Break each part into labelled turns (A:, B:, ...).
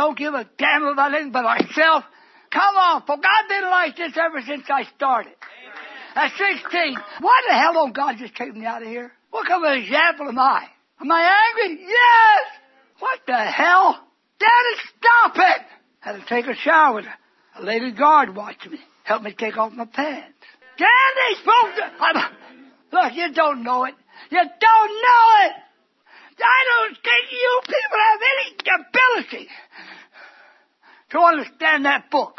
A: don't give a damn about anything but myself. Come on, for God been like this ever since I started. At 16, why the hell don't God just take me out of here? What kind of example am I? Am I angry? Yes! What the hell? Daddy, stop it! Had to take a shower with a lady guard watching me. Help me take off my pants. Daddy, supposed to... Look, you don't know it. You don't know it! I don't think you people have any ability to understand that book.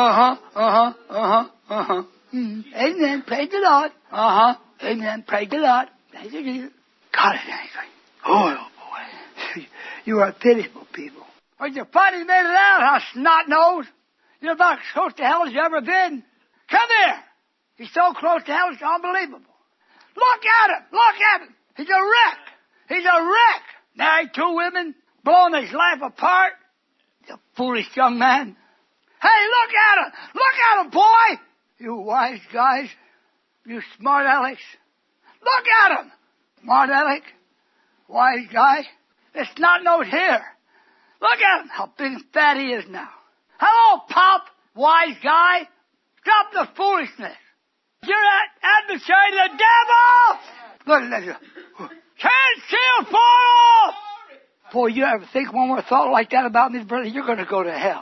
A: Amen. Praise the Lord. Amen. Praise the Lord. Thank you, Jesus. God is angry. Oh, boy. You are pitiful people. When you finally made it out, how snot-nosed. You're about as close to hell as you ever been. Come here. He's so close to hell, it's unbelievable. Look at him. Look at him. He's a wreck. He's a wreck. Married 2 women, blowing his life apart. You foolish young man. Hey, look at him. Look at him, boy. You wise guys. You smart Alex. Look at him. Smart Alex. Wise guy. It's not note here. Look at him. How big and fat he is now. Hello, Pop. Wise guy. Stop the foolishness. You're an adversary of the devil. Look at that. Can't see a fall. Boy, you ever think one more thought like that about me, brother, you're going to go to hell.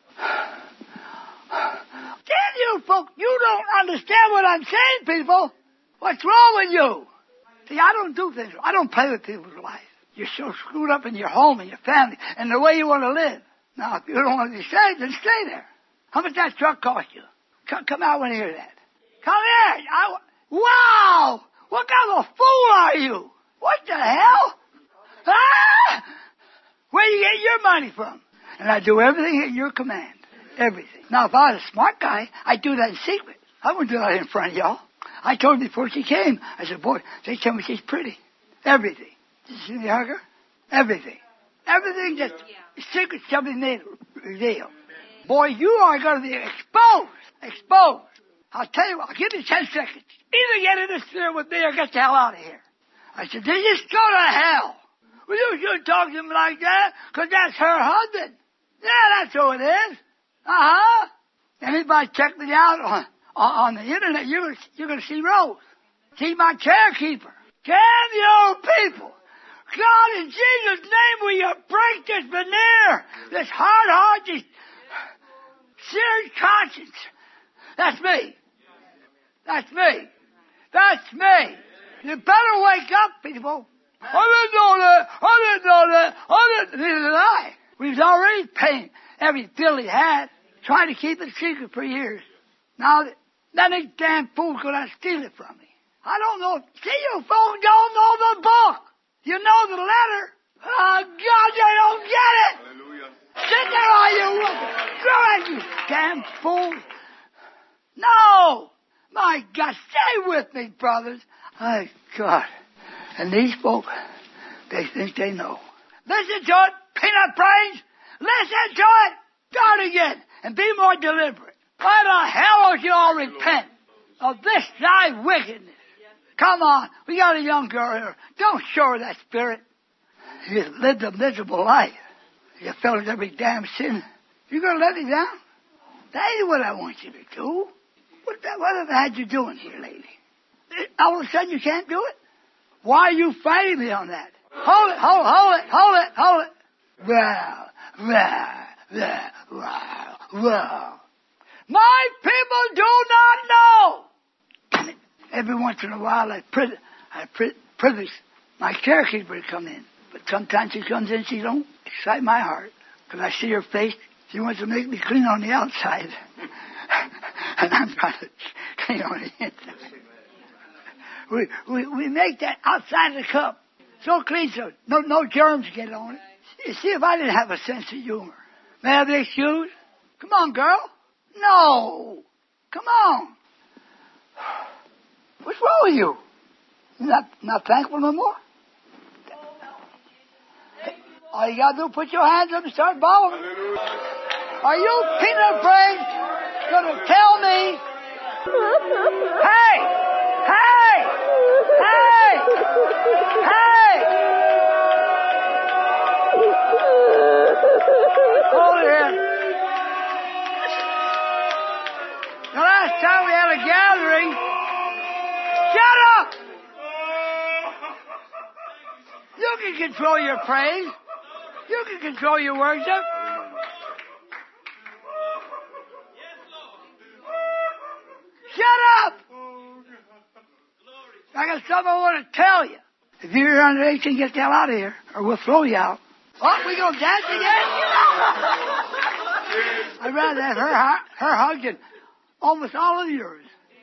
A: Can you folks, you don't understand what I'm saying, people. What's wrong with you? See, I don't do things. I don't play with people's lives. You're so screwed up in your home and your family and the way you want to live. Now, if you don't want to be saved, then stay there. How much that truck cost you? Come out when you hear that. Come here. Wow! What kind of a fool are you? What the hell? Ah! Where do you get your money from? And I do everything at your command. Everything. Now, if I was a smart guy, I'd do that in secret. I wouldn't do that in front of y'all. I told her before she came. I said, boy, they tell me she's pretty. Everything. Did you see me hug her? Everything. Everything just secret something made revealed. Boy, you are going to be exposed. Exposed. I'll tell you what, I'll give you 10 seconds. Either get in this spirit with me or get the hell out of here. I said, then just go to hell. Well, you shouldn't talk to him like that, because that's her husband. Yeah, that's who it is. Anybody check me out on the internet, you're going to see Rose. See my chairkeeper. Damn you people. God, in Jesus' name, will you break this veneer, this hard heart, this seared conscience? That's me. That's me. That's me. You better wake up, people. I didn't know that. I didn't know that. Neither did I. We've already paid every bill he had, trying to keep it secret for years. Now, then these damn fools going to steal it from me. I don't know. See, you folks don't know the book. You know the letter. Oh, God, you don't get it. Hallelujah. Sit there, all you women. You damn fools. No. My God, stay with me, brothers. My God. And these folks, they think they know. Listen to it, peanut brains. Listen to it. Start again and be more deliberate. Why the hell don't you all repent of this thy wickedness? Come on, we got a young girl here. Don't show her that spirit. You lived a miserable life. You fell into every damn sin. You gonna let me down? That ain't what I want you to do. What have I had you doing here lately? All of a sudden you can't do it? Why are you fighting me on that? Hold it. Well. My people do not know. Every once in a while I privilege my carekeeper to come in. But sometimes she comes in, she don't excite my heart. Because I see her face, she wants to make me clean on the outside. And I'm trying to clean on the inside. We make that outside of the cup so clean so no germs get on it. You see, if I didn't have a sense of humor. May I have the excuse? Come on, girl. No. Come on. What's wrong with you? You're not thankful no more? All you gotta do is put your hands up and start bowing. Are you peanut brains gonna tell me? Hey! Oh, can control your praise. You can control your worship. Shut up! I got something I want to tell you. If you're under 18, get the hell out of here, or we'll throw you out. What? We gonna dance again? I'd rather have her hug than almost all of yours.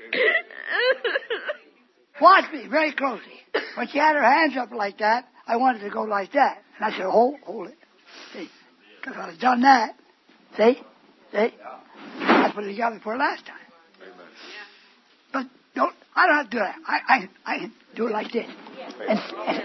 A: Watch me very closely. When she had her hands up like that, I wanted to go like that. And I said, hold it. See? Because I was done that. See? That's what he got me for last time. But I don't have to do that. I can do it like this. And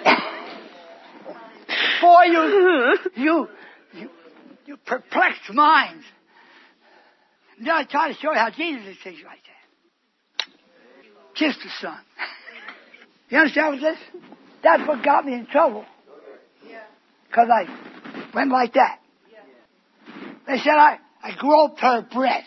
A: boy, you perplexed minds. Then I try to show you how Jesus did things like that. Kiss the Son. You understand what this? That's what got me in trouble. Because I went like that. They said I groped her breast.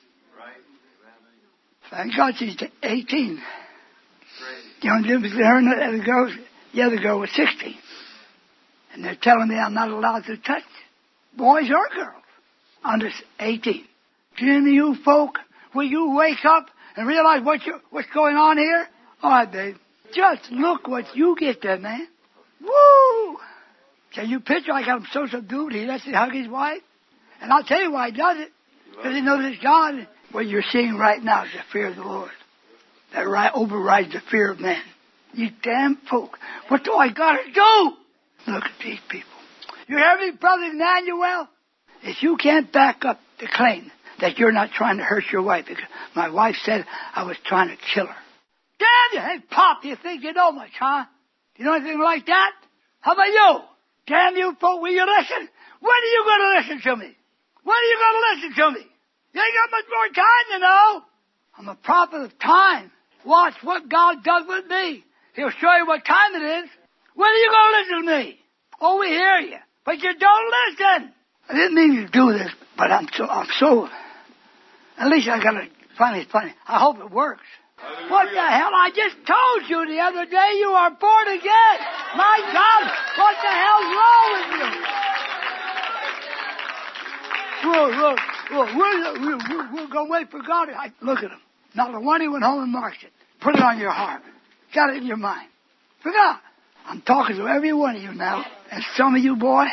A: Thank God she's 18. The only difference between her and the other girl was 16. And they're telling me I'm not allowed to touch boys or girls under 18. Do any of you folk, will you wake up and realize what's going on here? All right, babe. Just look what you get there, man. Woo! Can you picture I got him so subdued he lets him hug his wife? And I'll tell you why he does it. Because he knows it's God. What you're seeing right now is the fear of the Lord. That overrides the fear of man. You damn folk. What do I got to do? Look at these people. You hear me, Brother Emmanuel? If you can't back up the claim that you're not trying to hurt your wife, because my wife said I was trying to kill her. Damn you! Hey, Pop, you think you know much, huh? You know anything like that? How about you? Damn you folk, will you listen? When are you going to listen to me? When are you going to listen to me? You ain't got much more time, you know. I'm a prophet of time. Watch what God does with me. He'll show you what time it is. When are you going to listen to me? Oh, we hear you. But you don't listen. I didn't mean to do this, but I'm so, at least I got to find it funny. I hope it works. What the hell? I just told you the other day you are born again. My God, what the hell's wrong with you? We're going to wait for God. Look at him. Not the one he went home and marked it. Put it on your heart. Got it in your mind. Forgot. I'm talking to every one of you now. And some of you, boy,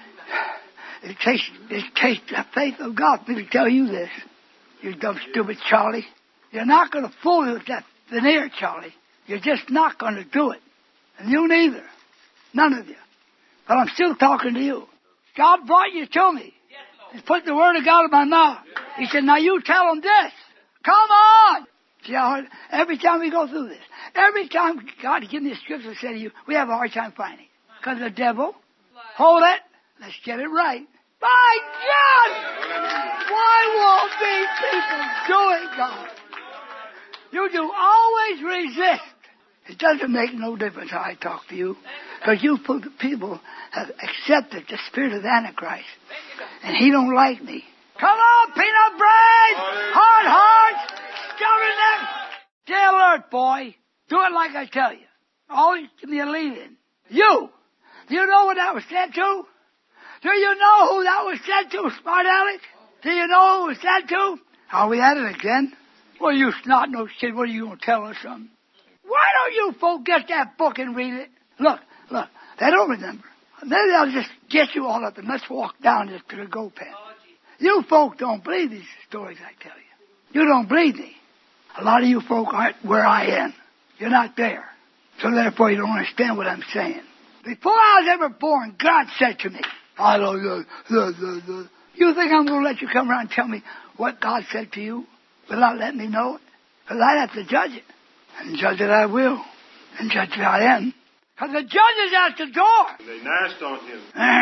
A: it takes the faith of God for me to tell you this. You dumb, stupid Charlie. You're not going to fool me with that veneer, Charlie. You're just not going to do it. And you neither. None of you. But I'm still talking to you. God brought you to me. He's put the word of God in my mouth. He said, now you tell them this. Come on. See how every time we go through this, every time God gives me a scripture to say to you, we have a hard time finding it. Because the devil, hold it, let's get it right. My God! Why won't these people do it, God? You do always resist. It doesn't make no difference how I talk to you. Because you people have accepted the spirit of Antichrist. And he don't like me. Come on, peanut bread! Hard hearts! Stubborn neck! Stay alert, boy. Do it like I tell you. Always give me a lead in. You! Do you know what that was said to? Do you know who that was said to, smart aleck? Do you know who it was said to? Are we at it again? Well, you snot-nosed kid, what are you going to tell us something? Why don't you folk get that book and read it? Look, they don't remember. Maybe I'll just get you all up and let's walk down to the go pen. You folk don't believe these stories I tell you. You don't believe me. A lot of you folk aren't where I am. You're not there. So therefore you don't understand what I'm saying. Before I was ever born, God said to me, I don't know. You think I'm going to let you come around and tell me what God said to you without letting me know it? Because I'd have to judge it. And judge it I will. And judge it I am. Because the judge is at the door.
B: And they gnashed on him.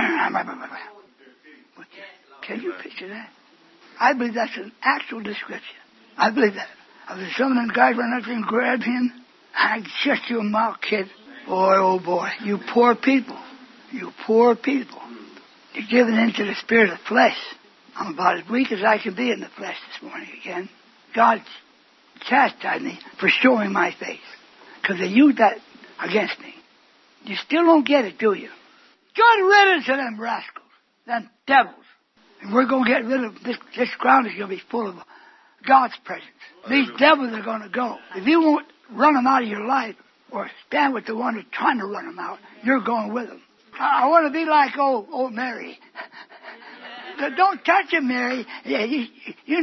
A: Can you picture that? I believe that's an actual description. I believe that. I was some of them guys ran up there and grabbed him. I shut your mouth, kid. Boy, oh boy. You poor people. You poor people. You're giving in to the spirit of flesh. I'm about as weak as I can be in the flesh this morning again. God chastised me for showing my face. Because they used that against me. You still don't get it, do you? Good riddance to them rascals, them devils. And we're going to get rid of this ground is going to be full of God's presence. These devils are going to go. If you won't run them out of your life or stand with the one who's trying to run them out, you're going with them. I want to be like old Mary. Don't touch him, Mary. You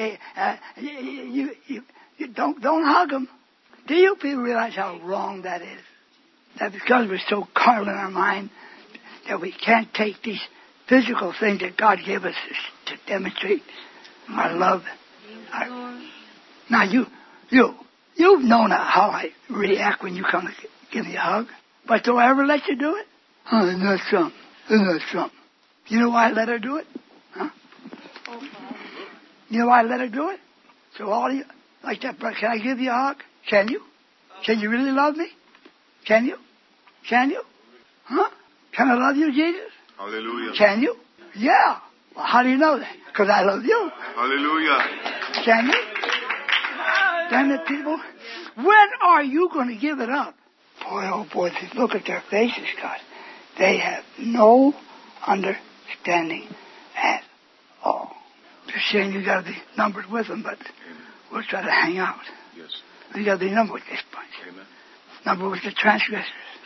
A: don't hug him. Do you people realize how wrong that is? That because we're so carnal in our mind that we can't take these physical things that God gave us to demonstrate our love. Now you've known how I react when you come to give me a hug. But do I ever let you do it? Oh, isn't that something? Isn't that something? You know why I let her do it? Huh? You know why I let her do it? So all of you, like that, brother, can I give you a hug? Can you? Can you really love me? Can you? Can you? Huh? Can I love you, Jesus?
B: Hallelujah.
A: Can you? Yeah. Well, how do you know that? Because I love you.
B: Hallelujah.
A: Can you? Damn it, people. When are you going to give it up? Boy, oh boy, look at their faces, God. They have no understanding at all. They're saying you got to be numbered with them, but we'll try to hang out.
B: Yes.
A: You got to be numbered with this bunch.
B: Amen.
A: Numbered with the transgressors.